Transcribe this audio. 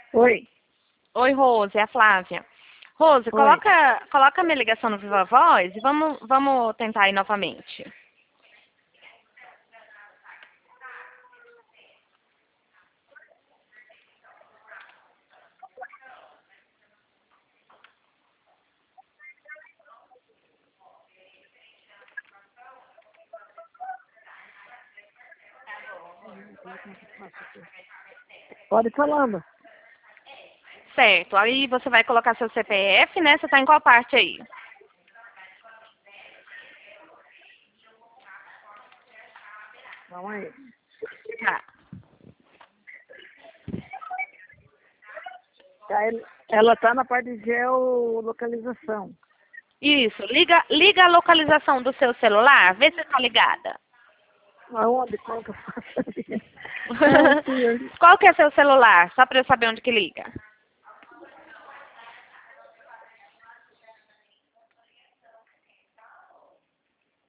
Oi, Oi, Rose, é a Flávia. Rose, oi. coloca a minha ligação no Viva Voz e vamos tentar aí novamente. Pode ir falando. Certo, aí você vai colocar seu CPF, né? Você tá em qual parte aí? Vamos aí. Tá. Ela está na parte de geolocalização. Isso, liga a localização do seu celular, vê se tá ligada. Aonde? Qual que eu faço ali? Ai, senhor. Qual que é seu celular? Só para eu saber onde que liga.